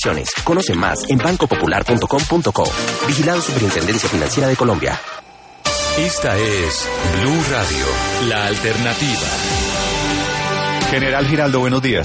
opciones. Conoce más en bancopopular.com.co. Vigilado Superintendencia Financiera de Colombia. Esta es Blue Radio, la alternativa. General Giraldo, buenos días.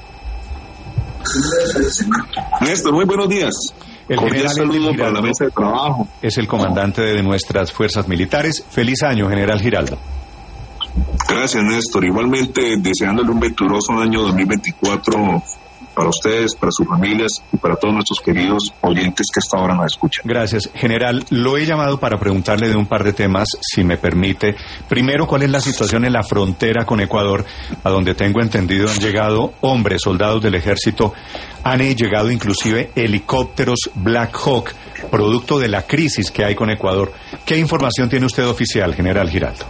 Néstor, muy buenos días. El cordial saludo Giraldo para la mesa de trabajo. Es el comandante de nuestras fuerzas militares. Feliz año, General Giraldo. Gracias, Néstor. Igualmente, deseándole un venturoso año 2024 para ustedes, para sus familias y para todos nuestros queridos oyentes que hasta ahora nos escuchan. Gracias. General, lo he llamado para preguntarle de un par de temas, si me permite. Primero, ¿cuál es la situación en la frontera con Ecuador, a donde tengo entendido han llegado hombres, soldados del ejército, han llegado inclusive helicópteros Black Hawk, producto de la crisis que hay con Ecuador? ¿Qué información tiene usted oficial, General Giraldo?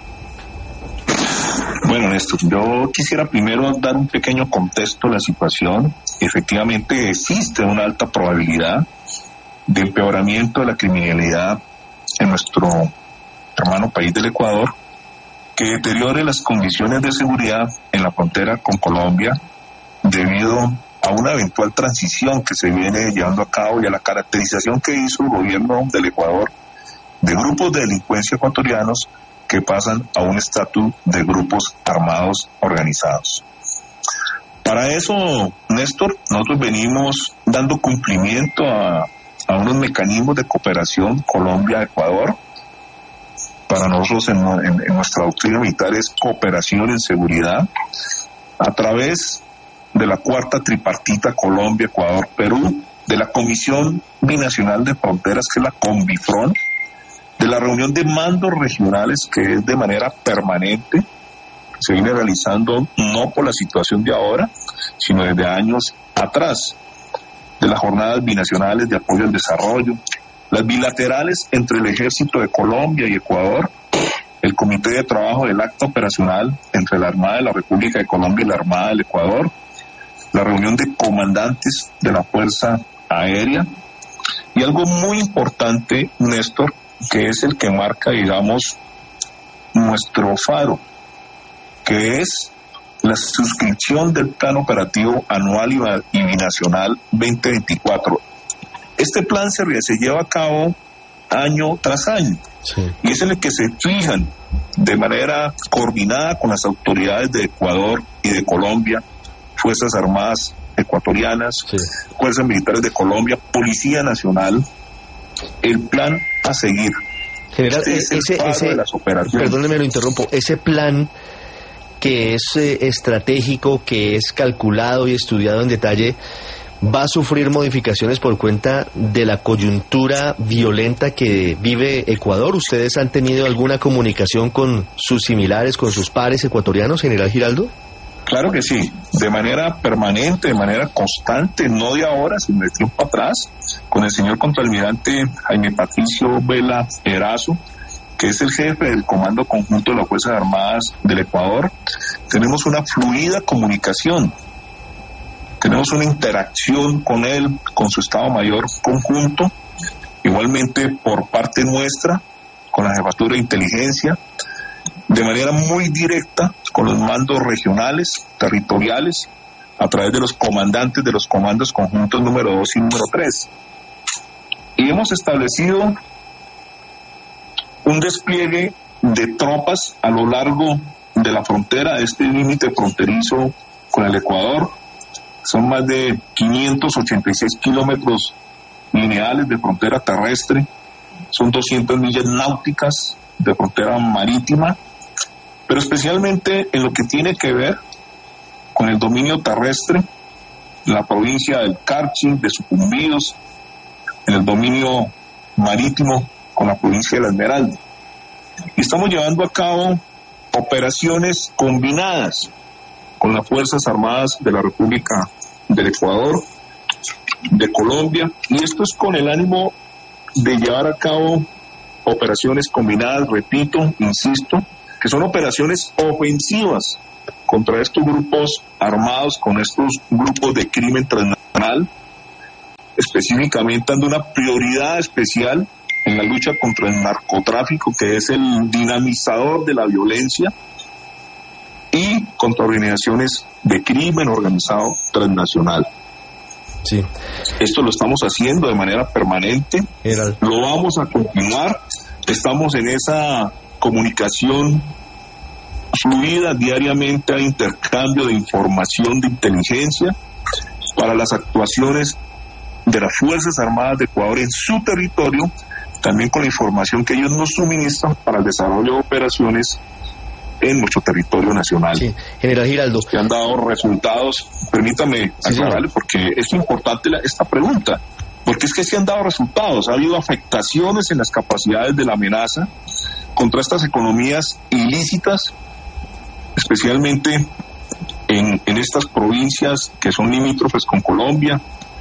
Bueno, Néstor, yo quisiera primero dar un pequeño contexto de la situación. Efectivamente, existe una alta probabilidad de empeoramiento de la criminalidad en nuestro hermano país del Ecuador, que deteriore las condiciones de seguridad en la frontera con Colombia debido a una eventual transición que se viene llevando a cabo y a la caracterización que hizo el gobierno del Ecuador de grupos de delincuencia ecuatorianos que pasan a un estatus de grupos armados organizados. Para eso, Néstor, nosotros venimos dando cumplimiento a unos mecanismos de cooperación Colombia-Ecuador. Para nosotros en nuestra doctrina militar es cooperación en seguridad a través de la cuarta tripartita Colombia-Ecuador-Perú, de la Comisión Binacional de Fronteras, que es la CONBIFRON, de la reunión de mandos regionales, que es de manera permanente, se viene realizando no por la situación de ahora, sino desde años atrás, de las jornadas binacionales de apoyo al desarrollo, las bilaterales entre el Ejército de Colombia y Ecuador, el Comité de Trabajo del Acta Operacional entre la Armada de la República de Colombia y la Armada del Ecuador, la reunión de comandantes de la Fuerza Aérea, y algo muy importante, Néstor, que es el que marca, digamos, nuestro faro, que es la suscripción del Plan Operativo Anual y Binacional 2024. Este plan se lleva a cabo año tras año, sí, y es en el que se fijan de manera coordinada con las autoridades de Ecuador y de Colombia, Fuerzas Armadas ecuatorianas, sí, Fuerzas Militares de Colombia, Policía Nacional, el plan a seguir. General, de las operaciones. Perdóneme, lo interrumpo. Ese plan que es estratégico, que es calculado y estudiado en detalle, ¿va a sufrir modificaciones por cuenta de la coyuntura violenta que vive Ecuador? ¿Ustedes han tenido alguna comunicación con sus similares, con sus pares ecuatorianos, General Giraldo? Claro que sí, de manera permanente, de manera constante, no de ahora, sino de tiempo atrás, con el señor contraalmirante Jaime Patricio Vela Erazo, que es el jefe del Comando Conjunto de las Fuerzas Armadas del Ecuador. Tenemos una fluida comunicación, tenemos una interacción con él, con su Estado Mayor Conjunto, igualmente por parte nuestra, con la Jefatura de Inteligencia, de manera muy directa con los mandos regionales, territoriales, a través de los comandantes de los comandos conjuntos número 2 y número 3. Y hemos establecido un despliegue de tropas a lo largo de la frontera, de este límite fronterizo con el Ecuador. Son más de 586 kilómetros lineales de frontera terrestre, son 200 millas náuticas de frontera marítima, pero especialmente en lo que tiene que ver con el dominio terrestre, en la provincia del Carchi, de Sucumbíos, en el dominio marítimo con la provincia de La Esmeralda. Y estamos llevando a cabo operaciones combinadas con las Fuerzas Armadas de la República del Ecuador, de Colombia, y esto es con el ánimo de llevar a cabo operaciones combinadas, repito, insisto, que son operaciones ofensivas contra estos grupos armados, con estos grupos de crimen transnacional, específicamente dando una prioridad especial en la lucha contra el narcotráfico, que es el dinamizador de la violencia, y contra organizaciones de crimen organizado transnacional. Sí. Esto lo estamos haciendo de manera permanente, lo vamos a continuar, estamos en esa comunicación fluida diariamente, a intercambio de información, de inteligencia para las actuaciones de las Fuerzas Armadas de Ecuador en su territorio, también con la información que ellos nos suministran para el desarrollo de operaciones en nuestro territorio nacional. Sí. General Giraldo, que han dado resultados, permítame aclararle, porque es importante esta pregunta, porque es que sí han dado resultados, ha habido afectaciones en las capacidades de la amenaza contra estas economías ilícitas, especialmente en estas provincias que son limítrofes con Colombia,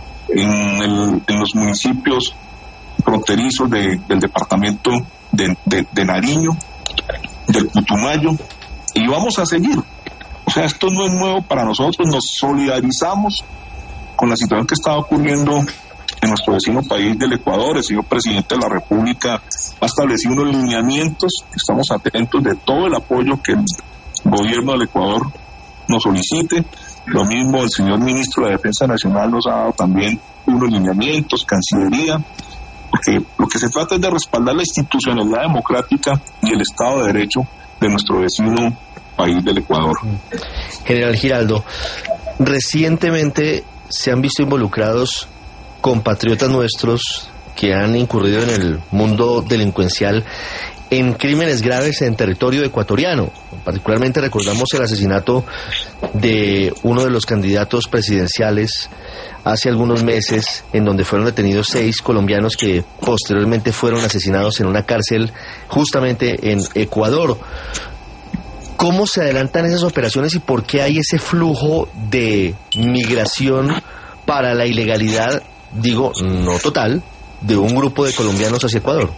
en los municipios fronterizos del departamento de Nariño, del Putumayo, y vamos a seguir. O sea, esto no es nuevo para nosotros, nos solidarizamos con la situación que está ocurriendo en nuestro vecino país del Ecuador. El señor presidente de la República ha establecido unos lineamientos, estamos atentos de todo el apoyo que el gobierno del Ecuador nos solicite. Lo mismo el señor ministro de Defensa Nacional nos ha dado también unos lineamientos, Cancillería, porque lo que se trata es de respaldar la institucionalidad democrática y el Estado de Derecho de nuestro vecino país del Ecuador. General Giraldo, recientemente se han visto involucrados compatriotas nuestros que han incurrido en el mundo delincuencial en crímenes graves en territorio ecuatoriano. Particularmente recordamos el asesinato de uno de los candidatos presidenciales hace algunos meses, en donde fueron detenidos 6 colombianos que posteriormente fueron asesinados en una cárcel justamente en Ecuador. ¿Cómo se adelantan esas operaciones y por qué hay ese flujo de migración para la ilegalidad, digo, no total, de un grupo de colombianos hacia Ecuador?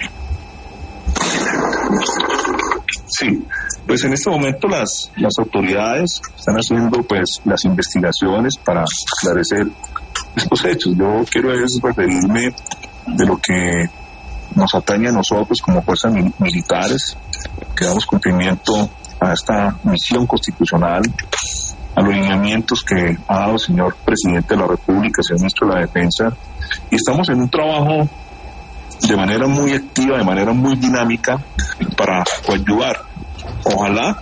Sí, pues en este momento las autoridades están haciendo pues las investigaciones para esclarecer estos hechos. Yo quiero referirme de lo que nos atañe a nosotros como fuerzas militares, que damos cumplimiento a esta misión constitucional, a los lineamientos que ha dado el señor presidente de la República, el señor ministro de la Defensa, y estamos en un trabajo de manera muy activa, de manera muy dinámica para coadyuvar. Ojalá,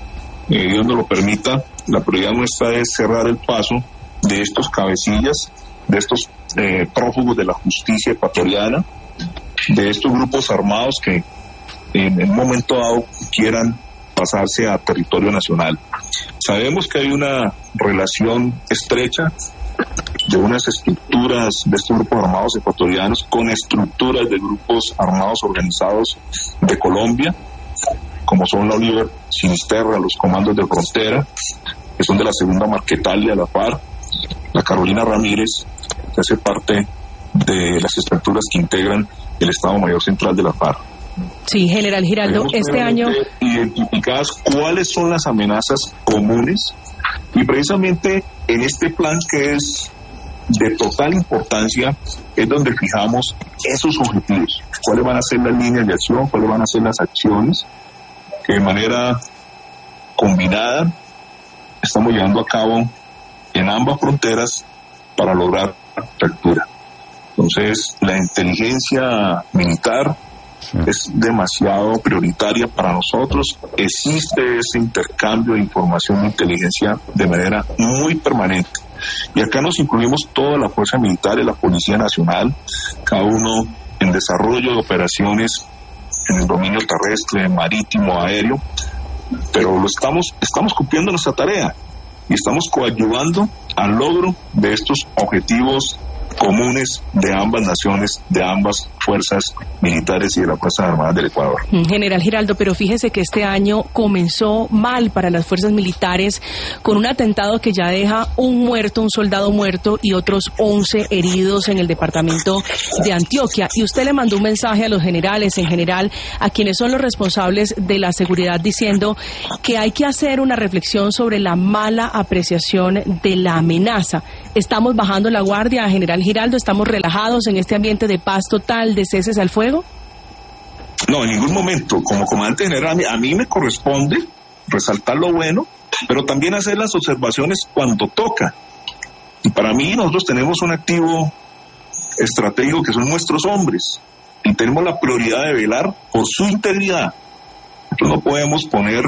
Dios nos lo permita, la prioridad nuestra es cerrar el paso de estos cabecillas, de estos prófugos de la justicia ecuatoriana, de estos grupos armados que en un momento dado quieran pasarse a territorio nacional. Sabemos que hay una relación estrecha de unas estructuras de estos grupos armados ecuatorianos con estructuras de grupos armados organizados de Colombia, como son la Oliver Sinisterra, los comandos de frontera, que son de la segunda Marquetalia de la FARC, la Carolina Ramírez, que hace parte de las estructuras que integran el Estado Mayor Central de la FARC. Sí, General Giraldo, este año identificadas cuáles son las amenazas comunes, y precisamente en este plan, que es de total importancia, es donde fijamos esos objetivos, cuáles van a ser las líneas de acción, cuáles van a ser las acciones que de manera combinada estamos llevando a cabo en ambas fronteras para lograr captura. Entonces, la inteligencia militar es demasiado prioritaria para nosotros. Existe ese intercambio de información e inteligencia de manera muy permanente. Y acá nos incluimos toda la Fuerza Militar y la Policía Nacional, cada uno en desarrollo de operaciones en el dominio terrestre, marítimo, aéreo, pero estamos cumpliendo nuestra tarea y estamos coadyuvando al logro de estos objetivos comunes de ambas naciones, de ambas fuerzas militares y de las Fuerzas Armadas del Ecuador. General Giraldo, pero fíjese que este año comenzó mal para las fuerzas militares con un atentado que ya deja un soldado muerto y otros 11 heridos en el departamento de Antioquia. Y usted le mandó un mensaje a los generales, en general, a quienes son los responsables de la seguridad, diciendo que hay que hacer una reflexión sobre la mala apreciación de la amenaza. ¿Estamos bajando la guardia, General Giraldo? ¿Estamos relajados en este ambiente de paz total, de ceses al fuego? No, en ningún momento. Como comandante general, a mí me corresponde resaltar lo bueno, pero también hacer las observaciones cuando toca. Y para mí nosotros tenemos un activo estratégico que son nuestros hombres y tenemos la prioridad de velar por su integridad. Nosotros no podemos poner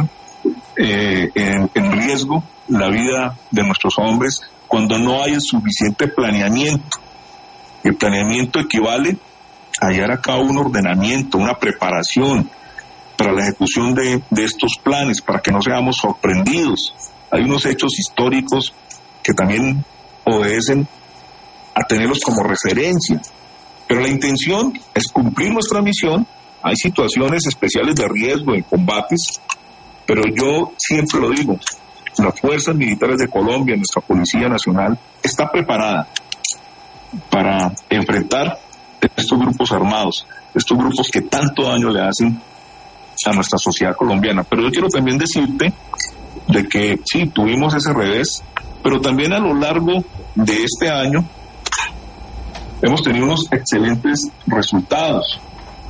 en riesgo la vida de nuestros hombres cuando no hay el suficiente planeamiento. El planeamiento equivale a llevar a cabo un ordenamiento, una preparación para la ejecución de estos planes, para que no seamos sorprendidos. Hay unos hechos históricos que también obedecen a tenerlos como referencia, pero la intención es cumplir nuestra misión. Hay situaciones especiales de riesgo en combates, pero yo siempre lo digo, las fuerzas militares de Colombia, nuestra Policía Nacional, está preparada para enfrentar estos grupos armados, estos grupos que tanto daño le hacen a nuestra sociedad colombiana. Pero yo quiero también decirte de que sí, tuvimos ese revés, pero también a lo largo de este año hemos tenido unos excelentes resultados.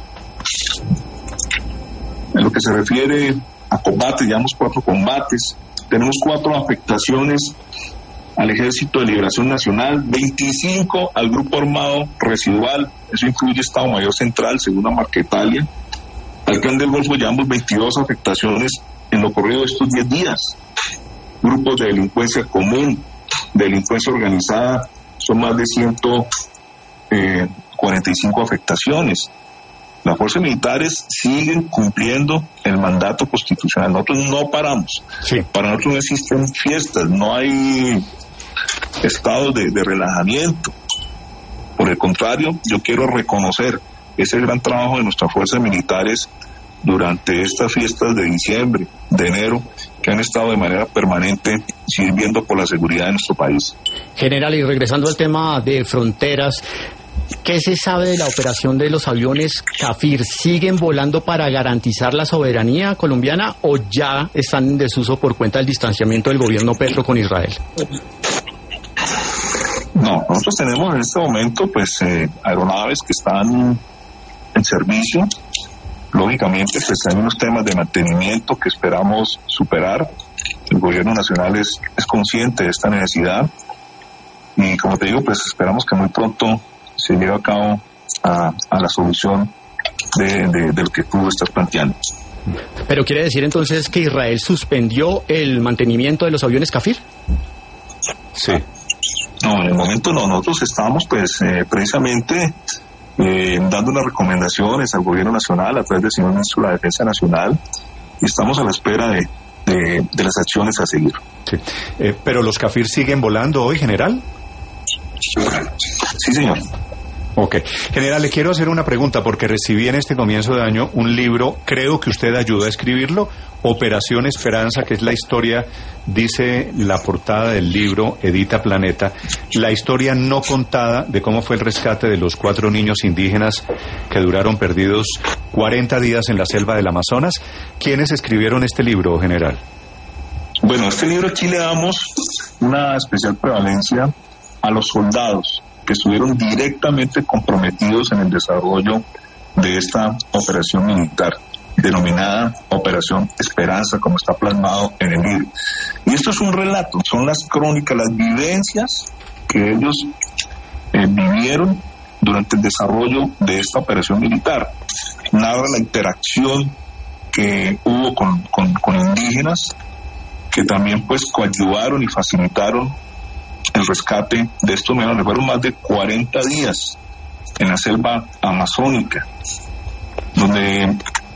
En lo que se refiere a combates, llevamos 4 combates, tenemos 4 afectaciones al Ejército de Liberación Nacional, 25 al Grupo Armado Residual, eso incluye Estado Mayor Central, Segunda Marquetalia. Al Clan del Golfo llevamos 22 afectaciones en lo corrido de estos 10 días. Grupos de delincuencia común, delincuencia organizada, son más de 145 afectaciones. Las fuerzas militares siguen cumpliendo el mandato constitucional. Nosotros no paramos. Sí. Para nosotros no existen fiestas, no hay estados de relajamiento. Por el contrario, yo quiero reconocer ese gran trabajo de nuestras fuerzas militares durante estas fiestas de diciembre, de enero, que han estado de manera permanente sirviendo por la seguridad de nuestro país. General, y regresando al tema de fronteras, ¿qué se sabe de la operación de los aviones Kafir? ¿Siguen volando para garantizar la soberanía colombiana o ya están en desuso por cuenta del distanciamiento del gobierno Petro con Israel? No, nosotros tenemos en este momento pues aeronaves que están en servicio. Lógicamente pues hay unos temas de mantenimiento que esperamos superar. El gobierno nacional es consciente de esta necesidad y, como te digo, pues esperamos que muy pronto se lleve a cabo a la solución de lo que tú estás planteando. ¿Pero quiere decir entonces que Israel suspendió el mantenimiento de los aviones Kafir? Sí. No, en el momento no. Nosotros estamos pues precisamente dando unas recomendaciones al gobierno nacional a través del señor ministro de la Defensa Nacional y estamos a la espera de las acciones a seguir. Sí. ¿Pero los Kafir siguen volando hoy, general? Sí, señor. Ok. General, le quiero hacer una pregunta porque recibí en este comienzo de año un libro, creo que usted ayudó a escribirlo, Operación Esperanza, que es la historia, dice la portada del libro, edita Planeta, la historia no contada de cómo fue el rescate de los 4 niños indígenas que duraron perdidos 40 días en la selva del Amazonas. ¿Quiénes escribieron este libro, general? Bueno, este libro aquí le damos una especial prevalencia a los soldados que estuvieron directamente comprometidos en el desarrollo de esta operación militar, denominada Operación Esperanza, como está plasmado en el libro. Y esto es un relato, son las crónicas, las vivencias que ellos vivieron durante el desarrollo de esta operación militar. Narra la interacción que hubo con indígenas, que también pues coadyuvaron y facilitaron el rescate de estos menores. Fueron más de 40 días en la selva amazónica, donde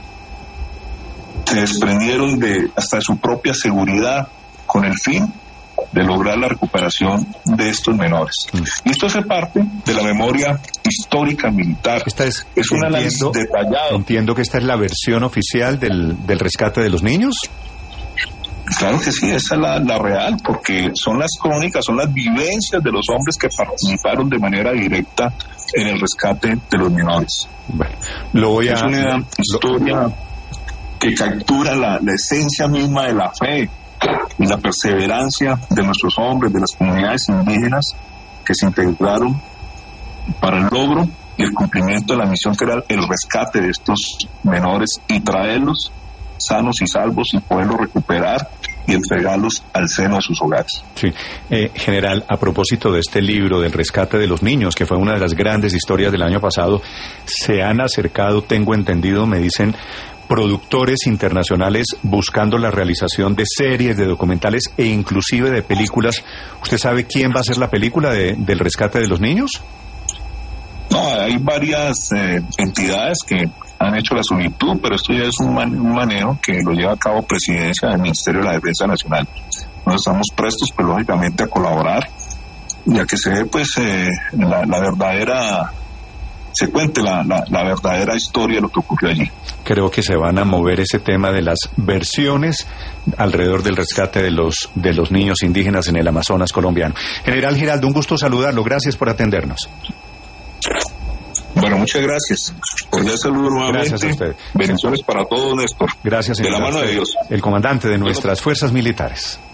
se desprendieron hasta de su propia seguridad con el fin de lograr la recuperación de estos menores. Y esto hace parte de la memoria histórica militar. Es un análisis detallado. Entiendo que esta es la versión oficial del rescate de los niños. Claro que sí, esa es la real, porque son las crónicas, son las vivencias de los hombres que participaron de manera directa en el rescate de los menores. Bueno, es una historia que captura la esencia misma de la fe y la perseverancia de nuestros hombres, de las comunidades indígenas que se integraron para el logro y el cumplimiento de la misión, que era el rescate de estos menores y traerlos sanos y salvos y poderlos recuperar y entregarlos al seno de sus hogares. Sí. General, a propósito de este libro del rescate de los niños, que fue una de las grandes historias del año pasado, se han acercado, tengo entendido, me dicen, productores internacionales buscando la realización de series, de documentales e inclusive de películas. ¿Usted sabe quién va a hacer la película del rescate de los niños? No, hay varias entidades que han hecho la solicitud, pero esto ya es un manejo que lo lleva a cabo Presidencia del Ministerio de la Defensa Nacional. Nos estamos prestos, pues, lógicamente, a colaborar, ya que se ve, pues, la verdadera, se cuente la verdadera historia de lo que ocurrió allí. Creo que se van a mover ese tema de las versiones alrededor del rescate de los niños indígenas en el Amazonas colombiano. General Giraldo, un gusto saludarlo. Gracias por atendernos. Bueno, muchas gracias. Cordial saludo nuevamente. Gracias a usted. Bendiciones para todos, Néstor. Gracias, señor. De la mano de Dios. El comandante de nuestras fuerzas militares.